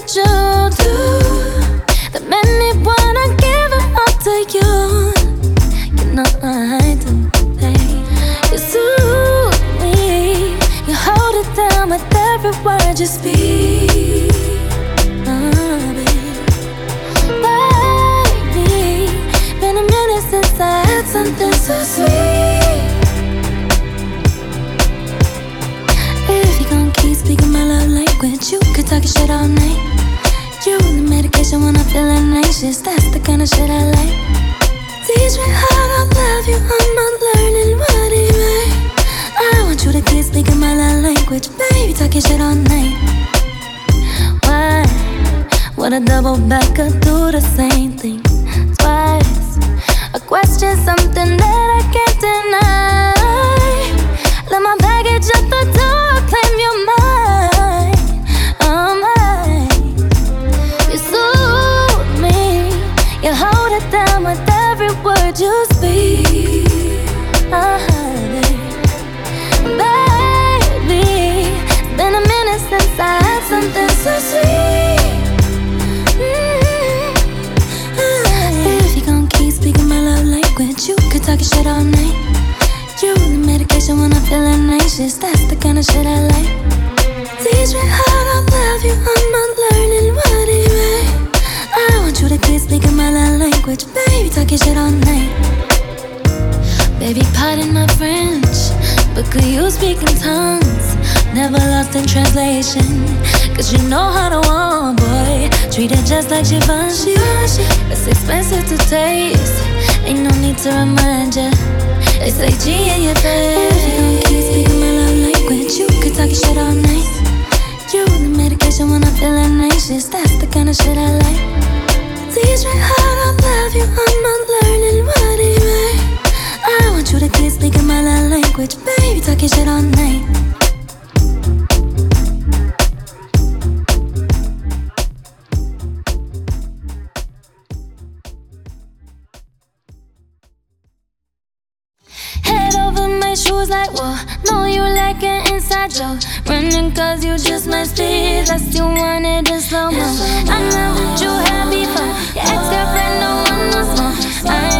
you do that made me wanna give it all to you. You know I do, babe. You soothe me, you hold it down with every word you speak. Baby, been a minute since I had something so sweet. If you gon' keep speaking my love language, you could talk your shit all night. You the medication when I'm feeling anxious, that's the kind of shit I like. Teach me how to love you, I'm not learning what it means. I want you to keep speaking my love language, baby, talk your shit all night. Why would a double backer do the same thing twice? I question something that I can't deny. Let my baggage at the door, claim you're mine. Oh my, you soothe me, you hold it down with every word you speak. Baby, it's been a minute since I had something so sweet. If you gon' keep speaking my love language, you could talk your shit all night. You the medication when I'm feeling anxious, that's the kind of shit I like. Teach me how to love you, I'm not learning what it means. I want you to keep speaking my love language, baby, talk your shit all night. Baby, pardon my French, but could you speak in tongues? Never lost in translation, cause you know how to want, boy. Treat it just like Givenchy. It's expensive to taste, ain't no need to remind ya. They say G in your face. If you gon' keep speaking my love language, you could talk your shit all night. You the medication when I'm feeling anxious, that's the kind of shit I like. Teach me how to love you, I'm not learning what it means. I want you to keep speaking my love language, baby, talk your shit all night. Head over my shoes like, whoa. Know you like an inside joke. Running cause you just my speed, less you wanted in slow-mo. I'm not what you had before. Your ex-girlfriend don't want no smoke.